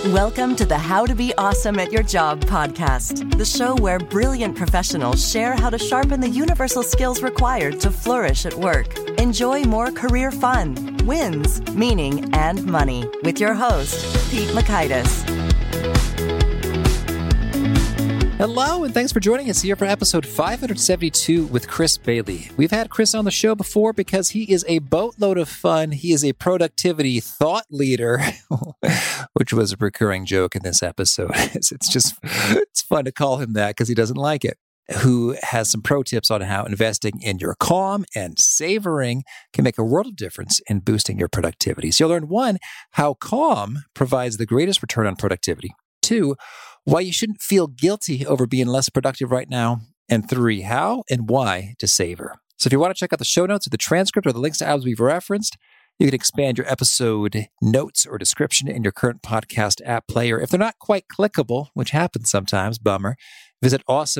Welcome to the How to Be Awesome at Your Job podcast, the show where brilliant professionals share how to sharpen the universal skills required to flourish at work. Enjoy more career fun, wins, meaning, and money with your host, Pete Mockaitis. Hello, and thanks for joining us here for episode 572 with Chris Bailey. We've had Chris on the show before because he is a boatload of fun. He is a productivity thought leader, which was a recurring joke in this episode. It's fun to call him that because he doesn't like it. Who has some pro tips on how investing in your calm and savoring can make a world of difference in boosting your productivity. So you'll learn 1, how calm provides the greatest return on productivity. 2, why you shouldn't feel guilty over being less productive right now. And 3, how and why to savor. So if you want to check out the show notes or the transcript or the links to items we've referenced, you can expand your episode notes or description in your current podcast app player. If they're not quite clickable, which happens sometimes, bummer, visit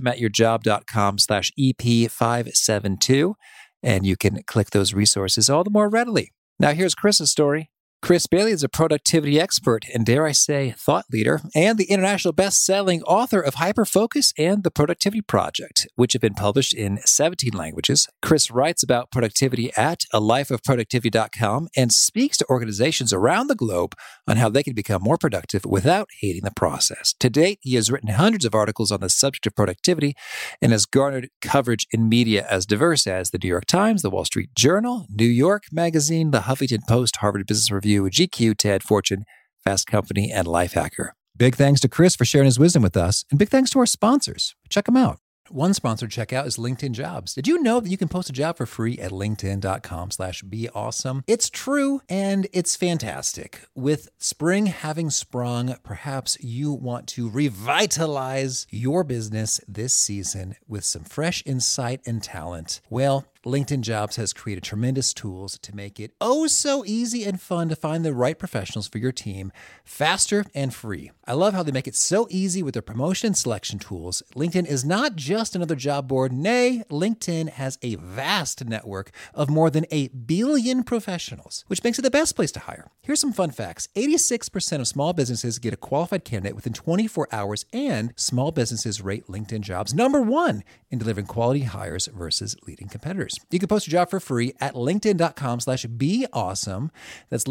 awesomeatyourjob.com/EP572, and you can click those resources all the more readily. Now here's Chris's story. Chris Bailey is a productivity expert and, dare I say, thought leader, and the international best-selling author of Hyperfocus and The Productivity Project, which have been published in 17 languages. Chris writes about productivity at alifeofproductivity.com and speaks to organizations around the globe on how they can become more productive without hating the process. To date, he has written hundreds of articles on the subject of productivity and has garnered coverage in media as diverse as the New York Times, the Wall Street Journal, New York Magazine, the Huffington Post, Harvard Business Review, GQ, TED, Fortune, Fast Company, and Lifehacker. Big thanks to Chris for sharing his wisdom with us, and big thanks to our sponsors. Check them out. One sponsored checkout is LinkedIn Jobs. Did you know that you can post a job for free at linkedin.com/beawesome? It's true, and it's fantastic. With spring having sprung, perhaps you want to revitalize your business this season with some fresh insight and talent. Well, LinkedIn Jobs has created tremendous tools to make it oh so easy and fun to find the right professionals for your team faster and free. I love how they make it so easy with their promotion and selection tools. LinkedIn is not just another job board. Nay, LinkedIn has a vast network of more than 8 billion professionals, which makes it the best place to hire. Here's some fun facts. 86% of small businesses get a qualified candidate within 24 hours, and small businesses rate LinkedIn Jobs number 1 in delivering quality hires versus leading competitors. You can post your job for free at linkedin.com/beawesome. That's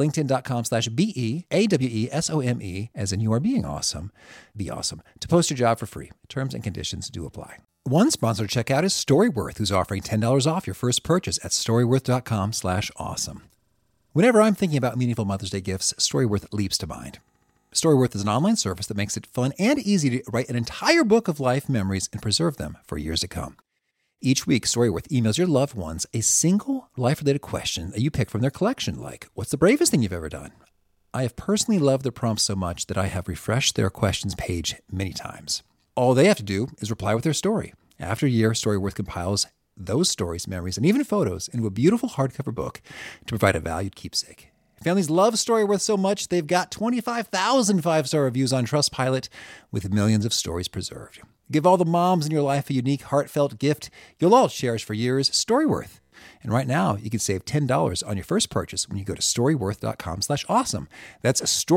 linkedin.com/BEAWESOME, as in you are being awesome. Be awesome. To post your job for free. Terms and conditions do apply. One sponsored checkout is Storyworth, who's offering $10 off your first purchase at storyworth.com/awesome. Whenever I'm thinking about meaningful Mother's Day gifts, Storyworth leaps to mind. Storyworth is an online service that makes it fun and easy to write an entire book of life memories and preserve them for years to come. Each week, Storyworth emails your loved ones a single life-related question that you pick from their collection, like, what's the bravest thing you've ever done? I have personally loved their prompts so much that I have refreshed their questions page many times. All they have to do is reply with their story. After a year, Storyworth compiles those stories, memories, and even photos into a beautiful hardcover book to provide a valued keepsake. Families love Storyworth so much, they've got 25,000 five-star reviews on Trustpilot with millions of stories preserved. Give all the moms in your life a unique, heartfelt gift you'll all cherish for years, Storyworth. And right now, you can save $10 on your first purchase when you go to storyworth.com/awesome. That's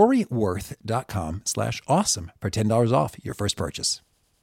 storyworth.com/awesome for $10 off your first purchase.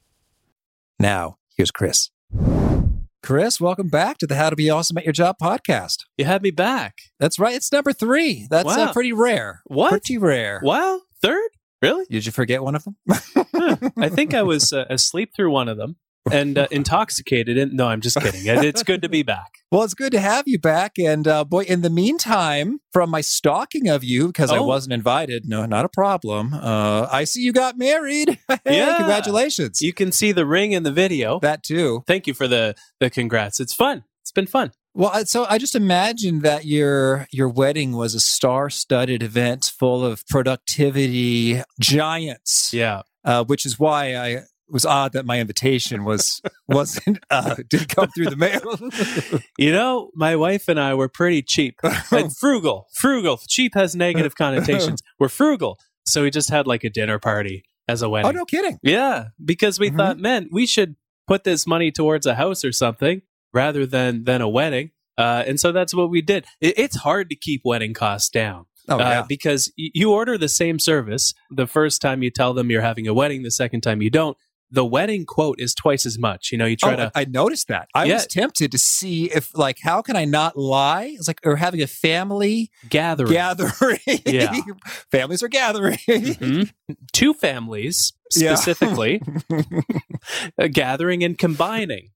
Now, here's Chris. Chris, welcome back to the How to Be Awesome at Your Job podcast. You had me back. That's right. It's number 3. That's Wow. Pretty rare. What? Pretty rare. Wow. 3rd? Really? Did you forget one of them? I think I was asleep through one of them and intoxicated. No, I'm just kidding. It's good to be back. Well, it's good to have you back. And boy, in the meantime, from my stalking of you, because I wasn't invited, no, not a problem. I see you got married. Hey, Yeah. congratulations. You can see the ring in the video. That too. Thank you for the congrats. It's fun. It's been fun. Well, so I just imagined that your wedding was a star-studded event full of productivity giants. Yeah. Which is why it was odd that my invitation wasn't didn't come through the mail. You know, my wife and I were pretty cheap and frugal. Cheap has negative connotations. We're frugal. So we just had like a dinner party as a wedding. Oh, no kidding. Yeah. Because we thought, man, we should put this money towards a house or something rather than a wedding. And so that's what we did. It's hard to keep wedding costs down. Oh, yeah. Because you order the same service. The first time you tell them you're having a wedding, the second time you don't. The wedding quote is twice as much. You try to. I noticed that. I was tempted to see if, how can I not lie? It's or having a family gathering. Yeah. Families are gathering. Mm-hmm. Two families, specifically, gathering and combining.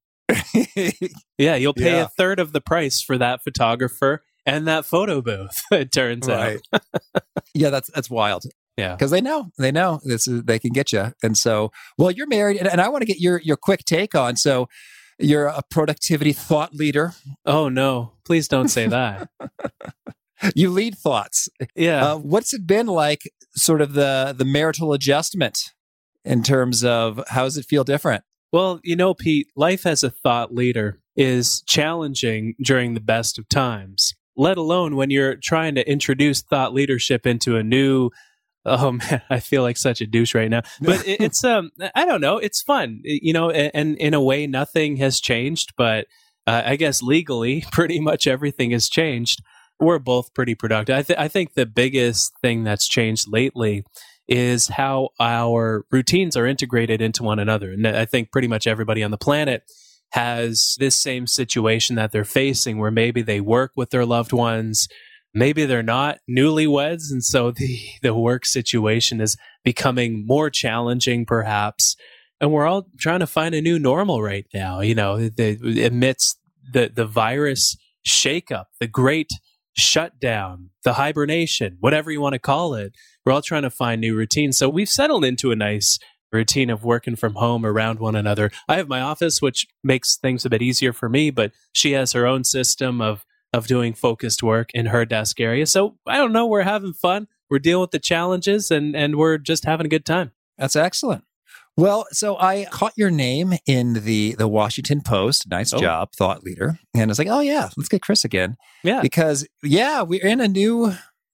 Yeah, you'll pay a third of the price for that photographer and that photo booth, it turns out. Yeah, that's wild. Yeah, because they know they can get you. And so, well, you're married, and I want to get your quick take on. So, you're a productivity thought leader. Oh no, please don't say that. You lead thoughts. Yeah. What's it been like? Sort of the marital adjustment in terms of how does it feel different? Well, Pete, life as a thought leader is challenging during the best of times, let alone when you're trying to introduce thought leadership into a new. Oh man, I feel like such a douche right now. But it's I don't know, it's fun, and in a way, nothing has changed. But I guess legally, pretty much everything has changed. We're both pretty productive. I think the biggest thing that's changed lately is how our routines are integrated into one another. And I think pretty much everybody on the planet has this same situation that they're facing where maybe they work with their loved ones, maybe they're not newlyweds, and so the work situation is becoming more challenging perhaps. And we're all trying to find a new normal right now, amidst the virus shakeup, the great shutdown, the hibernation, whatever you want to call it. We're all trying to find new routines. So we've settled into a nice routine of working from home around one another. I have my office, which makes things a bit easier for me, but she has her own system of doing focused work in her desk area. So I don't know, we're having fun. We're dealing with the challenges and we're just having a good time. That's excellent. Well, so I caught your name in the Washington Post. Nice job, thought leader. And I was like, oh yeah, let's get Chris again. Yeah. Because we are in a new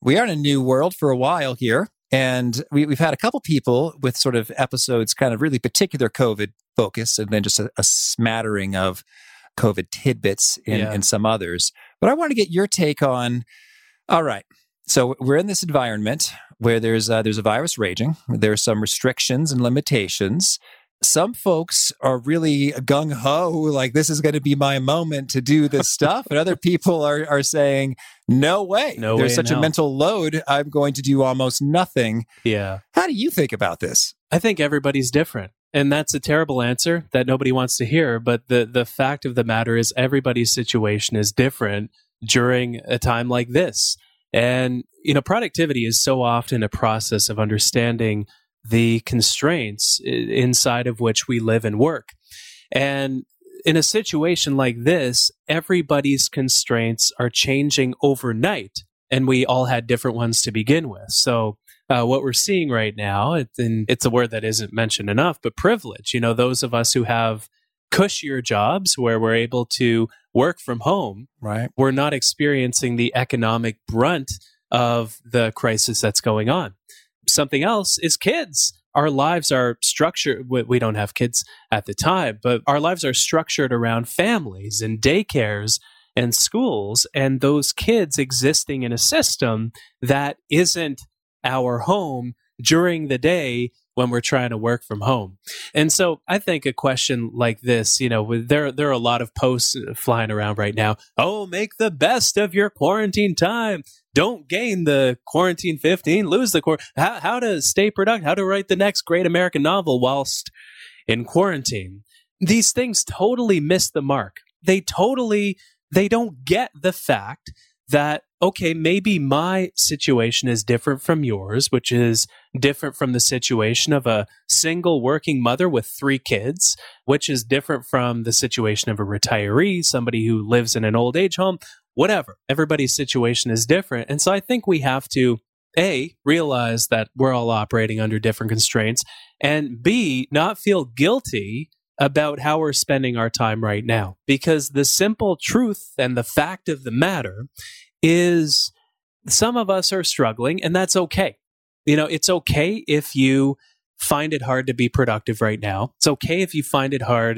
world for a while here. And we've had a couple people with sort of episodes kind of really particular COVID focus, and then just a smattering of COVID tidbits in some others. But I want to get your take on, all right, so we're in this environment where there's a virus raging. There's some restrictions and limitations. Some folks are really gung-ho, like this is going to be my moment to do this stuff. And other people are saying, no way. There's such a mental load. I'm going to do almost nothing. Yeah. How do you think about this? I think everybody's different. And that's a terrible answer that nobody wants to hear. But the fact of the matter is everybody's situation is different during a time like this. And, productivity is so often a process of understanding the constraints inside of which we live and work. And in a situation like this, everybody's constraints are changing overnight. And we all had different ones to begin with. So what we're seeing right now, it's a word that isn't mentioned enough, but privilege. Those of us who have cushier jobs where we're able to work from home, right? We're not experiencing the economic brunt of the crisis that's going on. Something else is kids. Our lives are structured. We don't have kids at the time, but our lives are structured around families and daycares and schools, and those kids existing in a system that isn't our home during the day when we're trying to work from home. And so I think a question like this, there are a lot of posts flying around right now. Oh, make the best of your quarantine time. Don't gain the quarantine 15, lose the how to stay productive, how to write the next great American novel whilst in quarantine. These things totally miss the mark. They don't get the fact that, okay, maybe my situation is different from yours, which is different from the situation of a single working mother with 3 kids, which is different from the situation of a retiree, somebody who lives in an old age home, whatever. Everybody's situation is different. And so I think we have to, A, realize that we're all operating under different constraints, and B, not feel guilty about how we're spending our time right now. Because the simple truth and the fact of the matter is some of us are struggling, and that's okay. It's okay if you find it hard to be productive right now. It's okay if you find it hard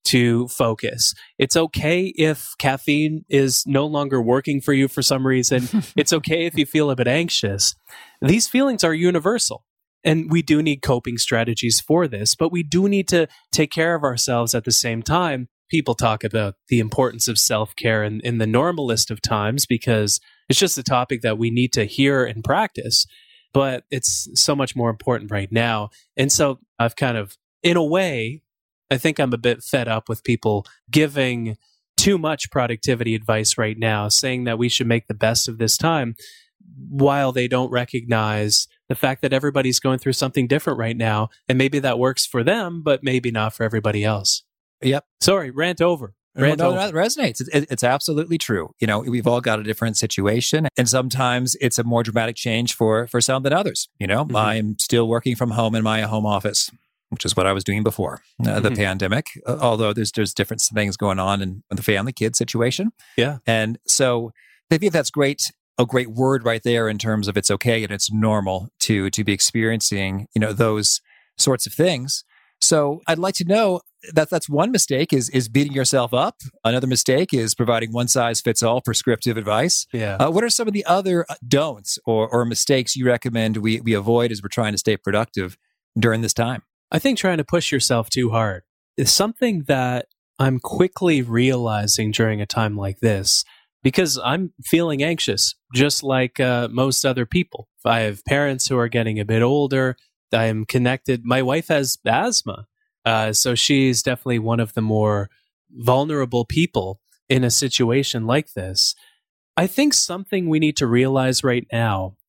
to focus. It's okay if caffeine is no longer working for you for some reason. It's okay if you feel a bit anxious. These feelings are universal. And we do need coping strategies for this, but we do need to take care of ourselves at the same time. People talk about the importance of self-care in the normalist of times because it's just a topic that we need to hear and practice, but it's so much more important right now. And so I've kind of, in a way, I think I'm a bit fed up with people giving too much productivity advice right now, saying that we should make the best of this time while they don't recognize the fact that everybody's going through something different right now. And maybe that works for them, but maybe not for everybody else. Yep. Sorry, rant over. That resonates. It's absolutely true. You know, we've all got a different situation, and sometimes it's a more dramatic change for some than others. You know, I'm still working from home in my home office, which is what I was doing before the pandemic. Although there's different things going on in the family kid situation. Yeah, and so I think that's great. A great word right there in terms of it's okay and it's normal to be experiencing, you know, those sorts of things. So I'd like to know that's one mistake is beating yourself up. Another mistake is providing one size fits all prescriptive advice. Yeah. What are some of the other don'ts or mistakes you recommend we avoid as we're trying to stay productive during this time? I think trying to push yourself too hard is something that I'm quickly realizing during a time like this, because I'm feeling anxious, just like most other people. I have parents who are getting a bit older. I am connected. My wife has asthma, so she's definitely one of the more vulnerable people in a situation like this. I think something we need to realize right now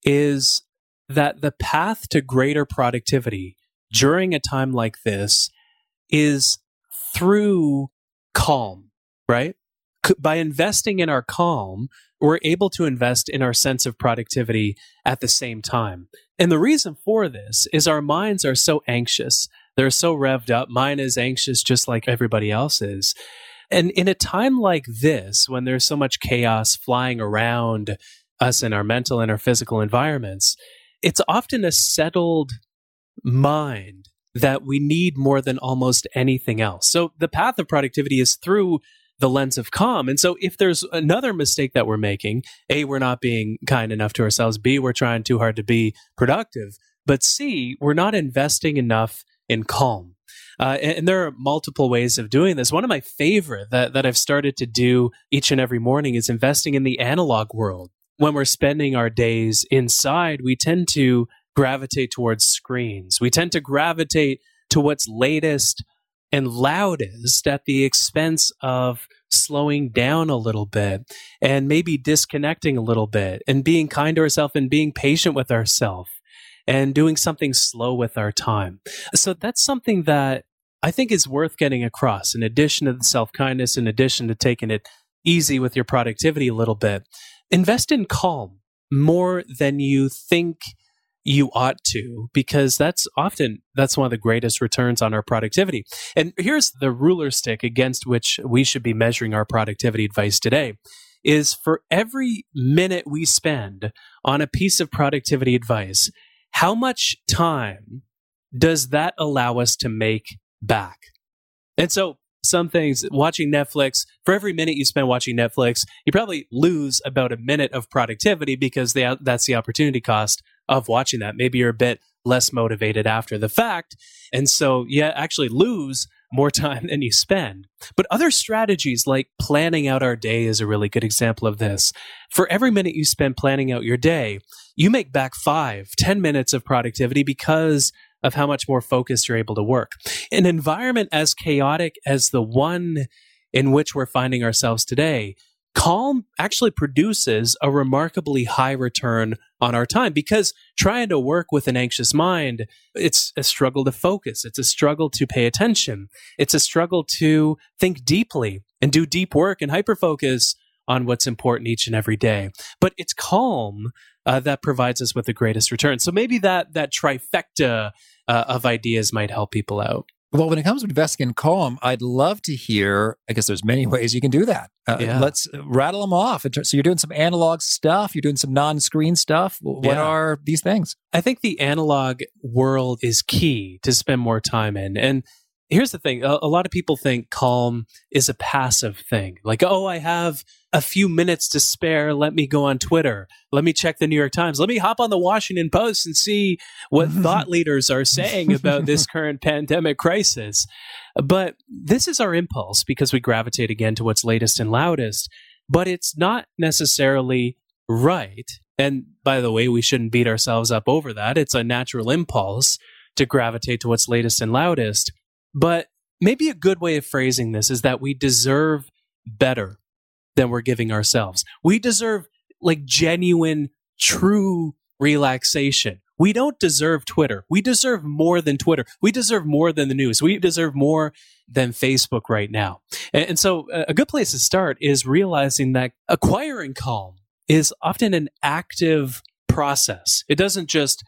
is that the path to greater productivity during a time like this is through calm, right? By investing in our calm, we're able to invest in our sense of productivity at the same time. And the reason for this is our minds are so anxious. They're so revved up. Mine is anxious just like everybody else is. And in a time like this, when there's so much chaos flying around us in our mental and our physical environments, it's often a settled mind that we need more than almost anything else. So the path of productivity is through the lens of calm. And so if there's another mistake that we're making, A, we're not being kind enough to ourselves, B, we're trying too hard to be productive, but C, we're not investing enough in calm. And there are multiple ways of doing this. One of my favorite that I've started to do each and every morning is investing in the analog world. When we're spending our days inside, we tend to gravitate towards screens. We tend to gravitate to what's latest and loudest at the expense of slowing down a little bit and maybe disconnecting a little bit and being kind to ourselves and being patient with ourselves and doing something slow with our time. So that's something that I think is worth getting across. In addition to the self-kindness, in addition to taking it easy with your productivity a little bit, invest in calm more than you think you ought to, because that's one of the greatest returns on our productivity. And here's the ruler stick against which we should be measuring our productivity advice today is for every minute we spend on a piece of productivity advice, how much time does that allow us to make back? And so some things, watching Netflix, for every minute you spend watching Netflix, you probably lose about a minute of productivity because that's the opportunity cost of watching that. Maybe you're a bit less motivated after the fact. And so you actually lose more time than you spend. But other strategies like planning out our day is a really good example of this. For every minute you spend planning out your day, you make back 5-10 minutes of productivity because of how much more focused you're able to work. An environment as chaotic as the one in which we're finding ourselves today, calm actually produces a remarkably high return on our time, because trying to work with an anxious mind, it's a struggle to focus. It's a struggle to pay attention. It's a struggle to think deeply and do deep work and hyperfocus on what's important each and every day. But it's calm that provides us with the greatest return. So maybe that trifecta of ideas might help people out. Well, when it comes to investing in calm, I'd love to hear, I guess there's many ways you can do that. Let's rattle them off. So you're doing some analog stuff, you're doing some non-screen stuff. What are these things? I think the analog world is key to spend more time in. And here's the thing. A lot of people think calm is a passive thing. Like, oh, I have a few minutes to spare. Let me go on Twitter. Let me check the New York Times. Let me hop on the Washington Post and see what thought leaders are saying about this current pandemic crisis. But this is our impulse because we gravitate again to what's latest and loudest. But it's not necessarily right. And by the way, we shouldn't beat ourselves up over that. It's a natural impulse to gravitate to what's latest and loudest. But maybe a good way of phrasing this is that we deserve better than we're giving ourselves. We deserve like genuine, true relaxation. We don't deserve Twitter. We deserve more than Twitter. We deserve more than the news. We deserve more than Facebook right now. And so a good place to start is realizing that acquiring calm is often an active process. It doesn't just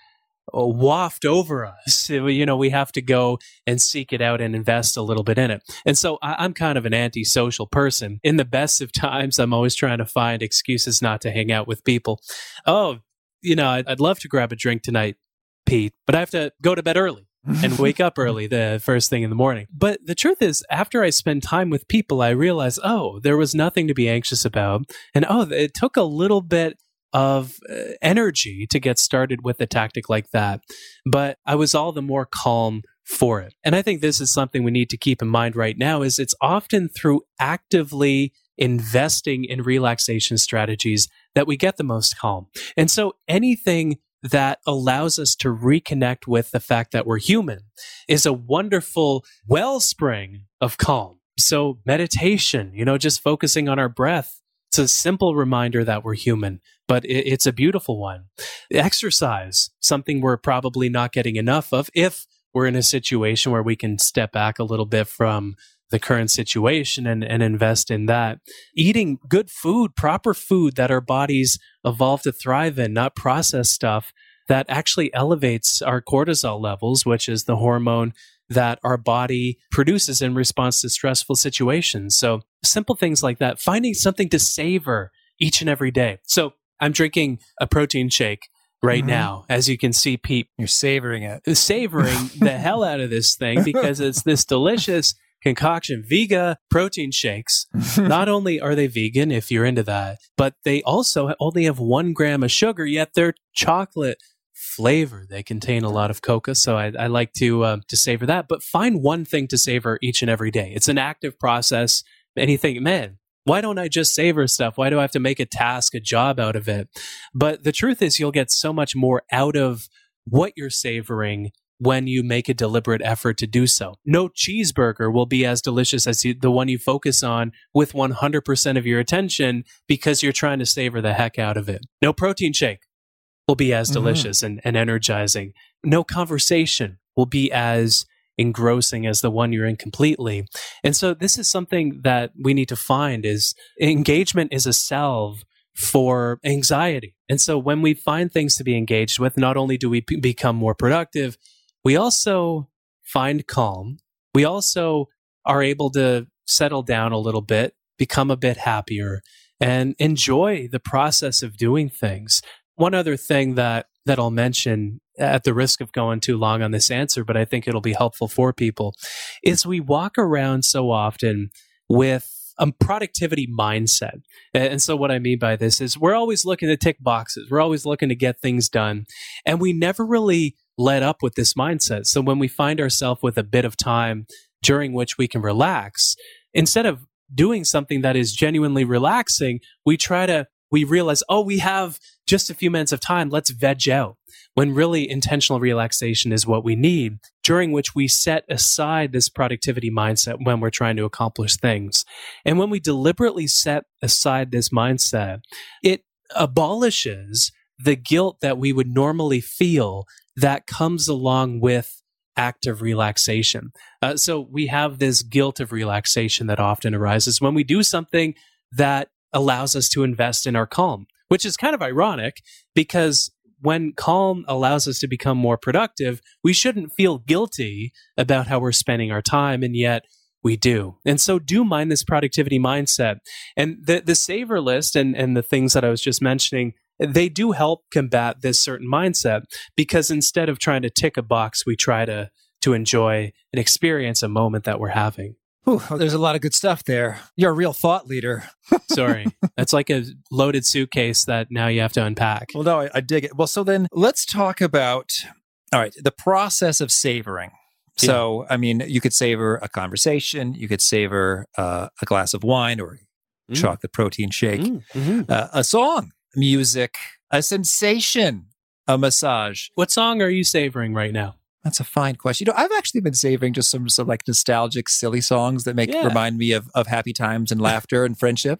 waft over us. We have to go and seek it out and invest a little bit in it. And so I'm kind of an antisocial person. In the best of times, I'm always trying to find excuses not to hang out with people. Oh, I'd love to grab a drink tonight, Pete, but I have to go to bed early and wake up early the first thing in the morning. But the truth is, after I spend time with people, I realize, there was nothing to be anxious about. And it took a little bit of energy to get started with a tactic like that. But I was all the more calm for it. And I think this is something we need to keep in mind right now is it's often through actively investing in relaxation strategies that we get the most calm. And so anything that allows us to reconnect with the fact that we're human is a wonderful wellspring of calm. So meditation, just focusing on our breath, it's a simple reminder that we're human, but it's a beautiful one. Exercise, something we're probably not getting enough of if we're in a situation where we can step back a little bit from the current situation and invest in that. Eating good food, proper food that our bodies evolved to thrive in, not processed stuff that actually elevates our cortisol levels, which is the hormone that our body produces in response to stressful situations. So simple things like that, finding something to savor each and every day. So I'm drinking a protein shake right now. As you can see, Pete. You're savoring it. Savoring the hell out of this thing because it's this delicious concoction. Vega protein shakes. Not only are they vegan, if you're into that, but they also only have 1 gram of sugar, yet they're chocolate flavor. They contain a lot of cocoa, so I like to savor that. But find one thing to savor each and every day. It's an active process. Anything, man, why don't I just savor stuff? Why do I have to make a task, a job out of it? But the truth is you'll get so much more out of what you're savoring when you make a deliberate effort to do so. No cheeseburger will be as delicious as the one you focus on with 100% of your attention because you're trying to savor the heck out of it. No protein shake will be as delicious and energizing. No conversation will be as engrossing as the one you're in completely. And so this is something that we need to find is engagement is a salve for anxiety. And so when we find things to be engaged with, not only do we become more productive, we also find calm. We also are able to settle down a little bit, become a bit happier, and enjoy the process of doing things. One other thing that I'll mention at the risk of going too long on this answer, but I think it'll be helpful for people, is we walk around so often with a productivity mindset. And so what I mean by this is we're always looking to tick boxes. We're always looking to get things done. And we never really let up with this mindset. So when we find ourselves with a bit of time during which we can relax, instead of doing something that is genuinely relaxing, we realize, we have just a few minutes of time, let's veg out. When really intentional relaxation is what we need, during which we set aside this productivity mindset when we're trying to accomplish things. And when we deliberately set aside this mindset, it abolishes the guilt that we would normally feel that comes along with active relaxation. So we have this guilt of relaxation that often arises when we do something that allows us to invest in our calm, which is kind of ironic because when calm allows us to become more productive, we shouldn't feel guilty about how we're spending our time, and yet we do. And so do mind this productivity mindset. And the savor list and the things that I was just mentioning, they do help combat this certain mindset because instead of trying to tick a box, we try to to enjoy and experience a moment that we're having. Whew, there's a lot of good stuff there. You're a real thought leader. Sorry. That's like a loaded suitcase that now you have to unpack. Well, no, I dig it. Well, so then let's talk about, all right, the process of savoring. So, I mean, you could savor a conversation, you could savor a glass of wine or chocolate protein shake, a song, music, a sensation, a massage. What song are you savoring right now? That's a fine question. I've actually been savoring just some like nostalgic, silly songs that remind me of happy times and laughter and friendship.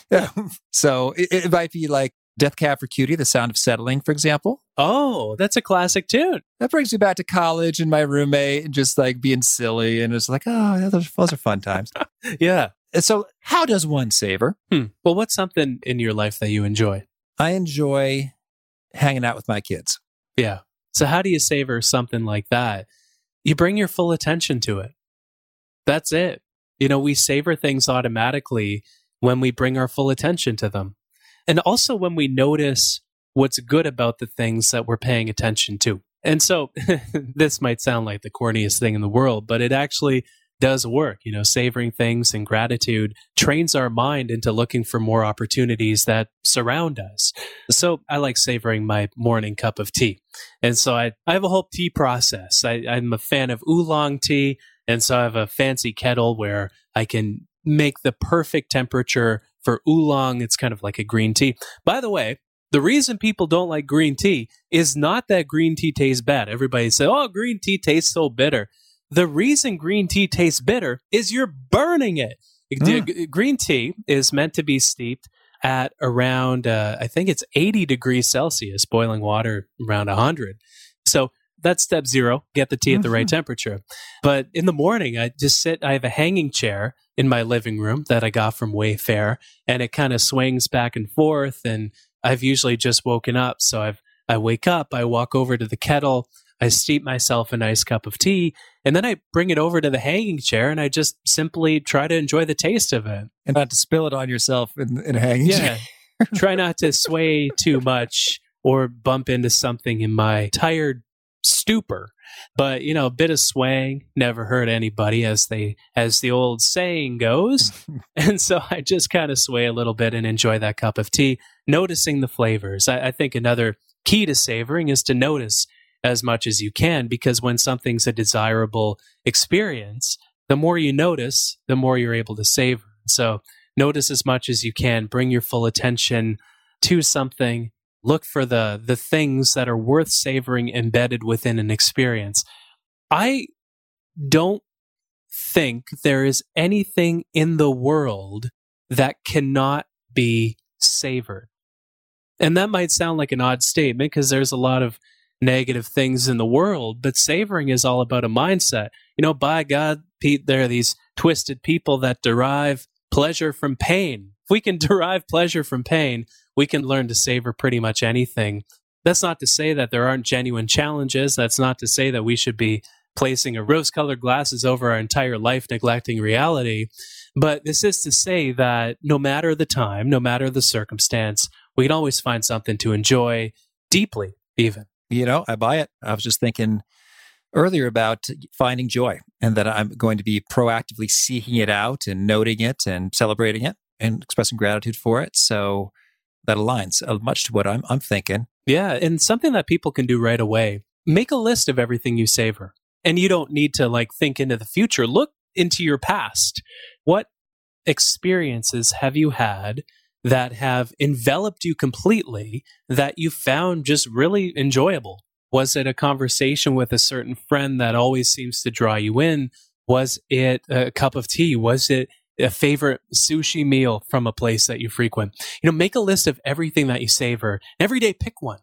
So it might be like Death Cab for Cutie, The Sound of Settling, for example. Oh, that's a classic tune. That brings me back to college and my roommate and just like being silly. And it's like, oh, those are fun times. Yeah. And so how does one savor? Well, what's something in your life that you enjoy? I enjoy hanging out with my kids. Yeah. So how do you savor something like that? You bring your full attention to it. That's it. We savor things automatically when we bring our full attention to them. And also when we notice what's good about the things that we're paying attention to. And so this might sound like the corniest thing in the world, but it actually does work. Savoring things and gratitude trains our mind into looking for more opportunities that surround us. So I like savoring my morning cup of tea. And so I have a whole tea process. I'm a fan of oolong tea. And so I have a fancy kettle where I can make the perfect temperature for oolong. It's kind of like a green tea. By the way, the reason people don't like green tea is not that green tea tastes bad. Everybody says, oh, green tea tastes so bitter. The reason green tea tastes bitter is you're burning it. Green tea is meant to be steeped at around, I think it's 80 degrees Celsius, boiling water around 100. So that's step 0, get the tea at the right temperature. But in the morning, I have a hanging chair in my living room that I got from Wayfair, and it kind of swings back and forth, and I've usually just woken up. So I wake up, I walk over to the kettle, I steep myself a nice cup of tea, and then I bring it over to the hanging chair, and I just simply try to enjoy the taste of it. And not to spill it on yourself in a hanging chair. Try not to sway too much or bump into something in my tired stupor. But, a bit of swaying never hurt anybody, as the old saying goes. And so I just kind of sway a little bit and enjoy that cup of tea, noticing the flavors. I think another key to savoring is to notice as much as you can, because when something's a desirable experience, the more you notice, the more you're able to savor. So notice as much as you can, bring your full attention to something, look for the things that are worth savoring embedded within an experience. I don't think there is anything in the world that cannot be savored. And that might sound like an odd statement because there's a lot of negative things in the world, but savoring is all about a mindset. By God, Pete, there are these twisted people that derive pleasure from pain. If we can derive pleasure from pain, we can learn to savor pretty much anything. That's not to say that there aren't genuine challenges. That's not to say that we should be placing a rose-colored glasses over our entire life, neglecting reality. But this is to say that no matter the time, no matter the circumstance, we can always find something to enjoy deeply, even. I buy it. I was just thinking earlier about finding joy, and that I'm going to be proactively seeking it out and noting it and celebrating it and expressing gratitude for it. So that aligns much to what I'm thinking. Yeah. And something that people can do right away, make a list of everything you savor. And you don't need to think into the future. Look into your past. What experiences have you had that have enveloped you completely that you found just really enjoyable? Was it a conversation with a certain friend that always seems to draw you in? Was it a cup of tea? Was it a favorite sushi meal from a place that you frequent? Make a list of everything that you savor. Every day, pick one.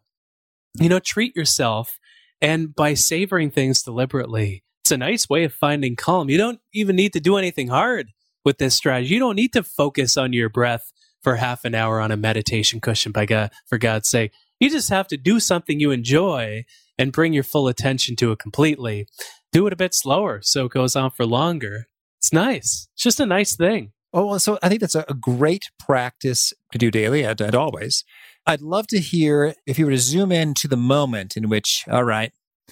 Treat yourself. And by savoring things deliberately, it's a nice way of finding calm. You don't even need to do anything hard with this strategy. You don't need to focus on your breath for half an hour on a meditation cushion, for God's sake. You just have to do something you enjoy and bring your full attention to it completely. Do it a bit slower so it goes on for longer. It's nice. It's just a nice thing. Oh, so I think that's a great practice to do daily and always. I'd love to hear if you were to zoom in to the moment in which, all right,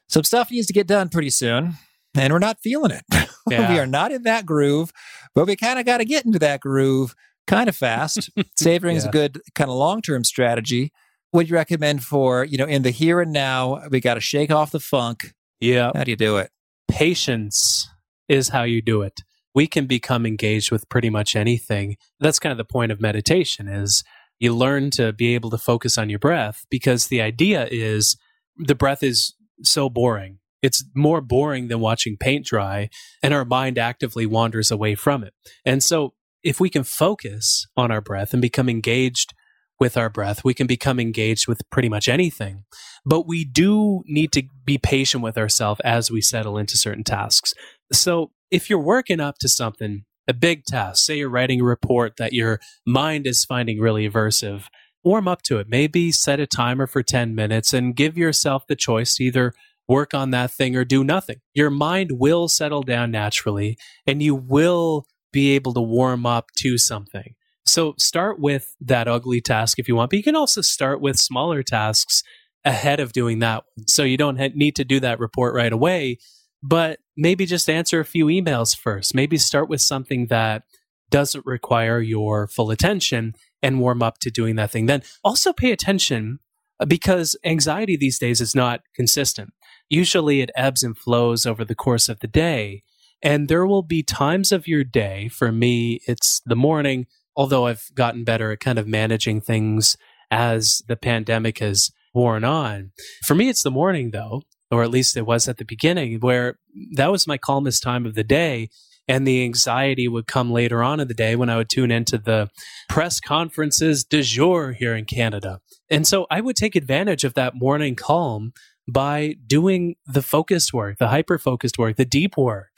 Some stuff needs to get done pretty soon, and we're not feeling it. Yeah. We are not in that groove, but we kind of got to get into that groove kind of fast. Savoring is a good kind of long-term strategy. What do you recommend for, in the here and now, we got to shake off the funk. Yeah. How do you do it? Patience is how you do it. We can become engaged with pretty much anything. That's kind of the point of meditation, is you learn to be able to focus on your breath, because the idea is the breath is so boring. It's more boring than watching paint dry, and our mind actively wanders away from it. And so if we can focus on our breath and become engaged with our breath, we can become engaged with pretty much anything. But we do need to be patient with ourselves as we settle into certain tasks. So if you're working up to something, a big task, say you're writing a report that your mind is finding really aversive, warm up to it. Maybe set a timer for 10 minutes and give yourself the choice to either work on that thing or do nothing. Your mind will settle down naturally, and you will be able to warm up to something. So start with that ugly task if you want, but you can also start with smaller tasks ahead of doing that one. So you don't need to do that report right away, but maybe just answer a few emails first. Maybe start with something that doesn't require your full attention and warm up to doing that thing. Then also pay attention, because anxiety these days is not consistent. Usually it ebbs and flows over the course of the day. And there will be times of your day, for me, it's the morning, although I've gotten better at kind of managing things as the pandemic has worn on. For me, it's the morning, though, or at least it was at the beginning, where that was my calmest time of the day. And the anxiety would come later on in the day when I would tune into the press conferences du jour here in Canada. And so I would take advantage of that morning calm by doing the focused work, the hyper-focused work, the deep work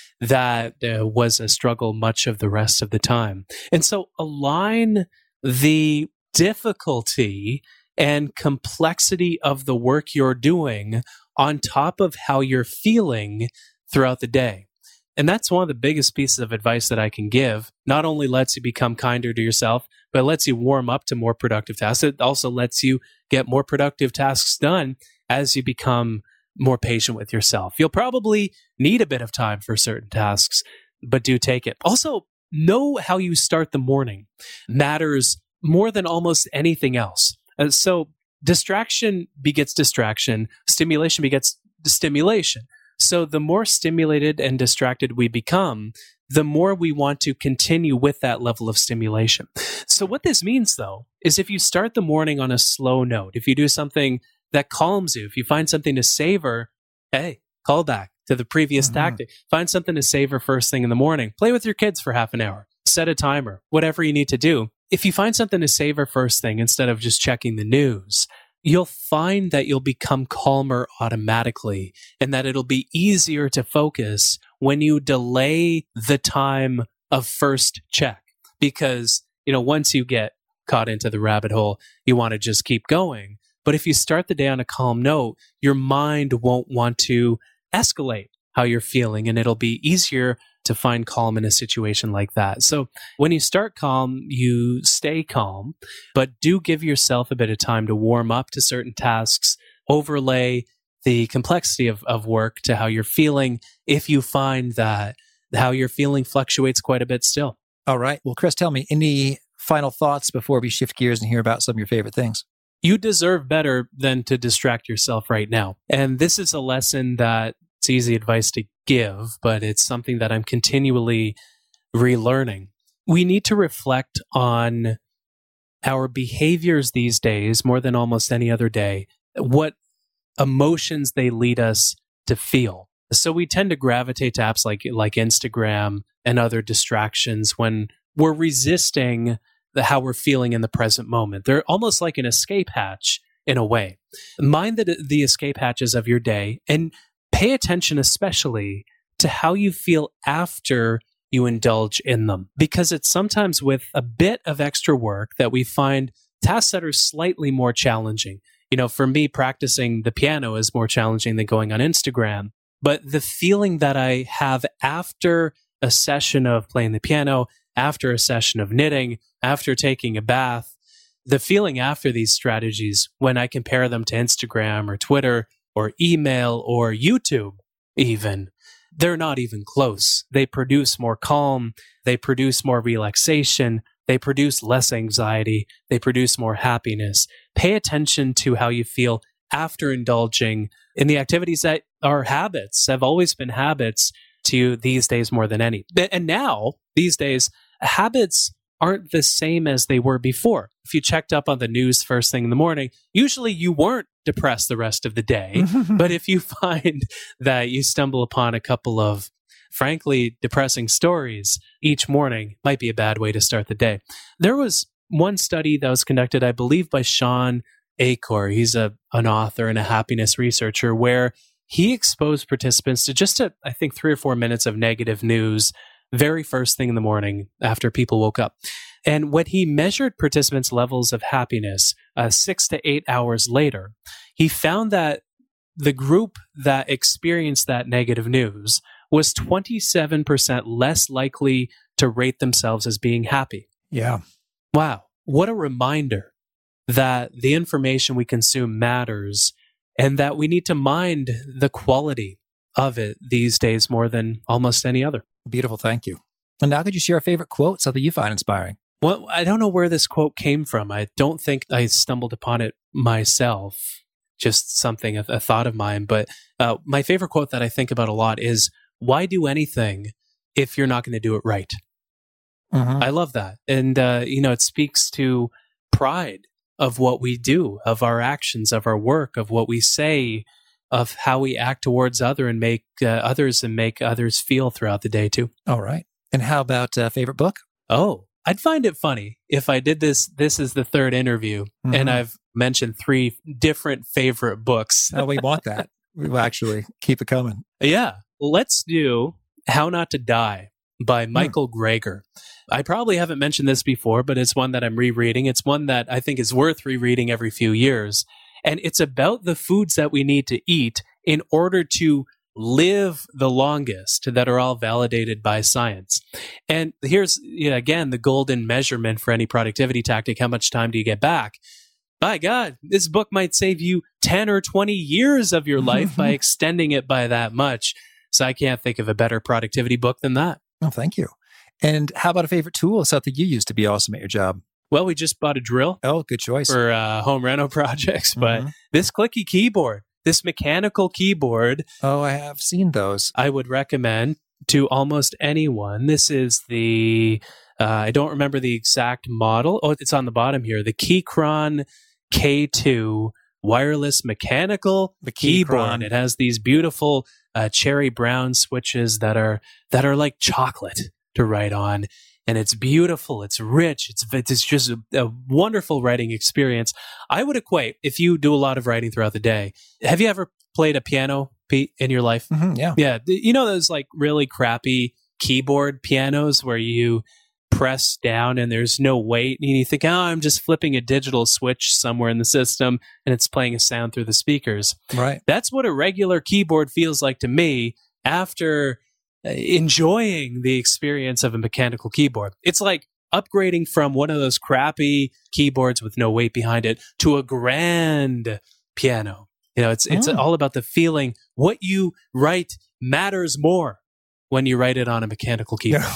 that was a struggle much of the rest of the time. And so align the difficulty and complexity of the work you're doing on top of how you're feeling throughout the day. And that's one of the biggest pieces of advice that I can give. Not only lets you become kinder to yourself, but it lets you warm up to more productive tasks. It also lets you get more productive tasks done as you become more patient with yourself. You'll probably need a bit of time for certain tasks, but do take it. Also, know how you start the morning matters more than almost anything else. So distraction begets distraction, stimulation begets stimulation. So the more stimulated and distracted we become, the more we want to continue with that level of stimulation. So what this means, though, is if you start the morning on a slow note, if you do something that calms you, if you find something to savor, hey, call back to the previous tactic. Find something to savor first thing in the morning. Play with your kids for half an hour. Set a timer, whatever you need to do. If you find something to savor first thing instead of just checking the news, you'll find that you'll become calmer automatically, and that it'll be easier to focus when you delay the time of first check. Because, once you get caught into the rabbit hole, you want to just keep going. But if you start the day on a calm note, your mind won't want to escalate how you're feeling, and it'll be easier to find calm in a situation like that. So when you start calm, you stay calm, but do give yourself a bit of time to warm up to certain tasks, overlay the complexity of work to how you're feeling, if you find that how you're feeling fluctuates quite a bit still. All right. Well, Chris, tell me, any final thoughts before we shift gears and hear about some of your favorite things? You deserve better than to distract yourself right now. And this is a lesson that it's easy advice to give, but it's something that I'm continually relearning. We need to reflect on our behaviors these days more than almost any other day, what emotions they lead us to feel. So we tend to gravitate to apps like Instagram and other distractions when we're resisting how we're feeling in the present moment. They're almost like an escape hatch in a way. Mind the escape hatches of your day and pay attention especially to how you feel after you indulge in them. Because it's sometimes with a bit of extra work that we find tasks that are slightly more challenging. For me, practicing the piano is more challenging than going on Instagram. But the feeling that I have after a session of playing the piano, after a session of knitting, after taking a bath, the feeling after these strategies, when I compare them to Instagram or Twitter, or email or YouTube even, they're not even close. They produce more calm. They produce more relaxation. They produce less anxiety. They produce more happiness. Pay attention to how you feel after indulging in the activities that are habits, have always been habits to you these days more than any. And now, these days, habits aren't the same as they were before. If you checked up on the news first thing in the morning, usually you weren't depressed the rest of the day. But if you find that you stumble upon a couple of frankly depressing stories each morning, might be a bad way to start the day. There was one study that was conducted, I believe, by Sean Achor. He's an author and a happiness researcher, where he exposed participants to just, I think, 3 or 4 minutes of negative news very first thing in the morning after people woke up. And when he measured participants' levels of happiness 6 to 8 hours later, he found that the group that experienced that negative news was 27% less likely to rate themselves as being happy. Yeah. Wow. What a reminder that the information we consume matters and that we need to mind the quality of it these days more than almost any other. Beautiful. Thank you. And now could you share a favorite quote, something you find inspiring? Well, I don't know where this quote came from. I don't think I stumbled upon it myself, just something, a thought of mine. But my favorite quote that I think about a lot is, why do anything if you're not going to do it right? I love that. And, it speaks to pride of what we do, of our actions, of our work, of what we say, of how we act towards others and make others feel throughout the day too. All right. And how about favorite book? Oh, I'd find it funny if I did this. This is the third interview and I've mentioned 3 different favorite books. Oh, we want that. We'll actually keep it coming. Yeah. Let's do How Not to Die by Michael Greger. I probably haven't mentioned this before, but it's one that I'm rereading. It's one that I think is worth rereading every few years. And it's about the foods that we need to eat in order to live the longest, that are all validated by science. And here's, again, the golden measurement for any productivity tactic. How much time do you get back? By God, this book might save you 10 or 20 years of your life by extending it by that much. So I can't think of a better productivity book than that. Oh, thank you. And how about a favorite tool, something you use to be awesome at your job? Well, we just bought a drill. Oh, good choice. For home reno projects. But this clicky keyboard, this mechanical keyboard. Oh, I have seen those. I would recommend to almost anyone. This is the, I don't remember the exact model. Oh, it's on the bottom here. The Keychron K2 wireless mechanical keyboard. It has these beautiful cherry brown switches that are like chocolate to write on. And it's beautiful. It's rich. It's just a wonderful writing experience. I would equate, if you do a lot of writing throughout the day, have you ever played a piano, Pete, in your life? Yeah. Yeah. You know those like really crappy keyboard pianos where you press down and there's no weight and you think, I'm just flipping a digital switch somewhere in the system and it's playing a sound through the speakers. Right. That's what a regular keyboard feels like to me after enjoying the experience of a mechanical keyboard. It's like upgrading from one of those crappy keyboards with no weight behind it to a grand piano. It's all about the feeling. What you write matters more when you write it on a mechanical keyboard.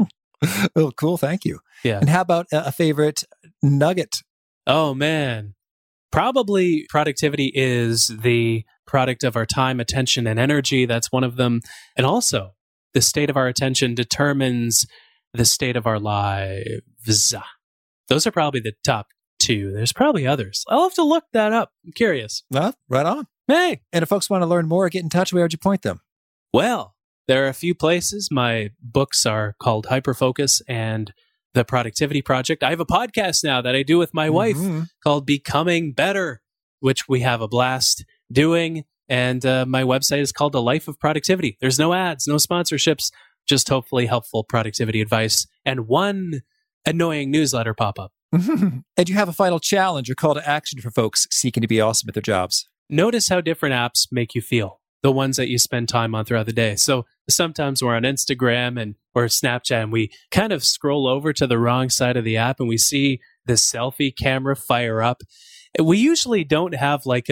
Oh, cool. Thank you. Yeah. And how about a favorite nugget? Oh, man. Probably productivity is the product of our time, attention, and energy. That's one of them. And also, the state of our attention determines the state of our lives. Those are probably the top 2. There's probably others. I'll have to look that up. I'm curious. Right on. Hey. And if folks want to learn more, get in touch, where would you point them? Well, there are a few places. My books are called Hyperfocus and The Productivity Project. I have a podcast now that I do with my wife called Becoming Better, which we have a blast doing. And my website is called A Life of Productivity. There's no ads, no sponsorships, just hopefully helpful productivity advice and one annoying newsletter pop-up. And you have a final challenge or call to action for folks seeking to be awesome at their jobs. Notice how different apps make you feel, the ones that you spend time on throughout the day. So sometimes we're on Instagram or Snapchat and we kind of scroll over to the wrong side of the app and we see the selfie camera fire up. We usually don't have like a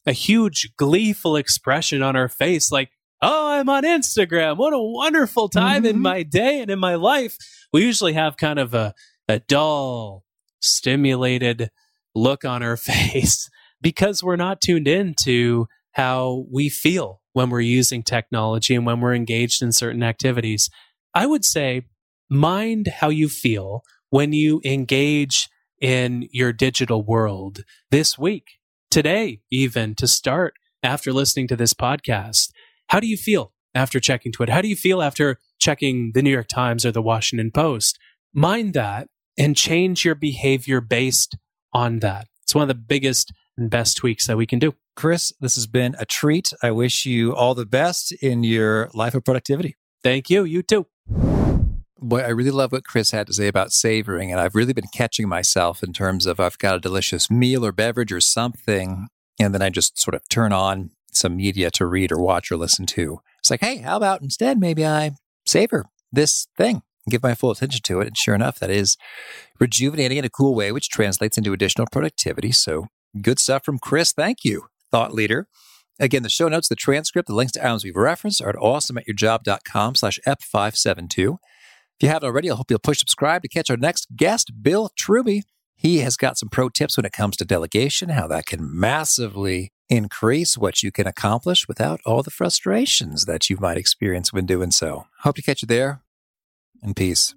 a huge gleeful expression on our face, like, oh, I'm on Instagram. What a wonderful time in my day and in my life. We usually have kind of a dull, stimulated look on our face because we're not tuned in to how we feel when we're using technology and when we're engaged in certain activities. I would say, mind how you feel when you engage in your digital world this week, today, even to start after listening to this podcast. How do you feel after checking Twitter? How do you feel after checking the New York Times or the Washington Post? Mind that and change your behavior based on that. It's one of the biggest and best tweaks that we can do. Chris, this has been a treat. I wish you all the best in your life of productivity. Thank you. You too. Boy, I really love what Chris had to say about savoring, and I've really been catching myself in terms of I've got a delicious meal or beverage or something, and then I just sort of turn on some media to read or watch or listen to. It's like, hey, how about instead maybe I savor this thing and give my full attention to it? And sure enough, that is rejuvenating in a cool way, which translates into additional productivity. So good stuff from Chris. Thank you, thought leader. Again, the show notes, the transcript, the links to items we've referenced are at awesomeatyourjob.com/ep572. If you haven't already, I hope you'll push subscribe to catch our next guest, Bill Truby. He has got some pro tips when it comes to delegation, how that can massively increase what you can accomplish without all the frustrations that you might experience when doing so. Hope to catch you there, and peace.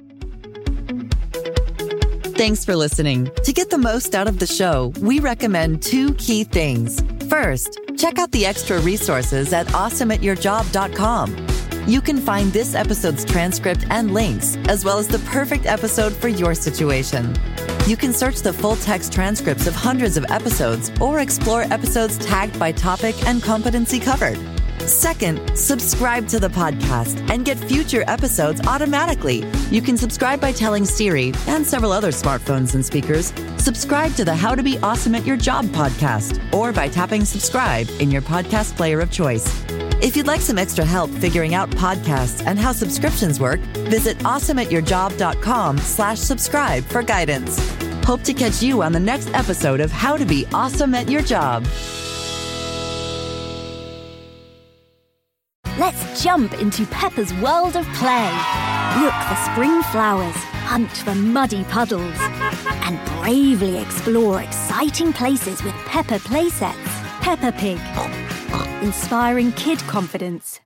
Thanks for listening. To get the most out of the show, we recommend 2 key things. First, check out the extra resources at awesomeatyourjob.com. You can find this episode's transcript and links, as well as the perfect episode for your situation. You can search the full text transcripts of hundreds of episodes or explore episodes tagged by topic and competency covered. Second, subscribe to the podcast and get future episodes automatically. You can subscribe by telling Siri and several other smartphones and speakers, subscribe to the How to Be Awesome at Your Job podcast, or by tapping subscribe in your podcast player of choice. If you'd like some extra help figuring out podcasts and how subscriptions work, visit awesomeatyourjob.com/subscribe for guidance. Hope to catch you on the next episode of How to Be Awesome at Your Job. Let's jump into Peppa's world of play. Look for spring flowers, hunt for muddy puddles, and bravely explore exciting places with Peppa playsets. Peppa Pig, inspiring kid confidence.